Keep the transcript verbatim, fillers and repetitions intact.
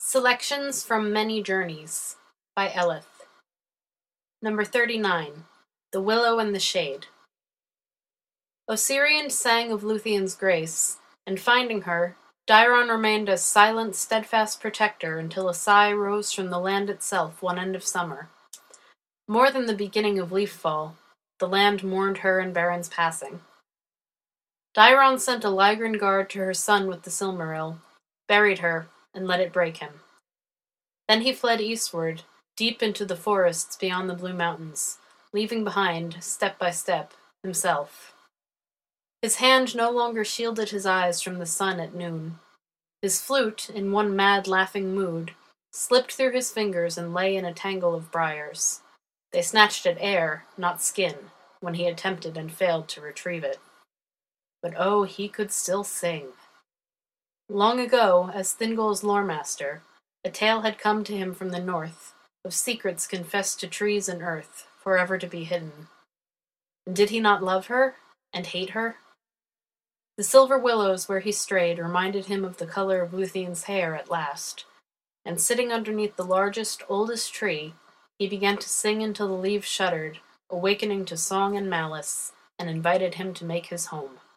Selections from Many Journeys by Eleth. Number thirty-nine. The Willow and the Shade. Osirian sang of Luthien's grace, and finding her, Dairon remained a silent, steadfast protector until a sigh rose from the land itself one end of summer. More than the beginning of leaf-fall, the land mourned her and Baron's passing. Dairon sent a Ligrin guard to her son with the Silmaril, buried her, and let it break him. Then he fled eastward, deep into the forests beyond the Blue Mountains, leaving behind, step by step, himself. His hand no longer shielded his eyes from the sun at noon. His flute, in one mad laughing mood, slipped through his fingers and lay in a tangle of briars. They snatched at air, not skin, when he attempted and failed to retrieve it. But oh, he could still sing. Long ago, as Thingol's loremaster, a tale had come to him from the north, of secrets confessed to trees and earth, forever to be hidden. And did he not love her, and hate her? The silver willows where he strayed reminded him of the color of Luthien's hair at last, and sitting underneath the largest, oldest tree, he began to sing until the leaves shuddered, awakening to song and malice, and invited him to make his home.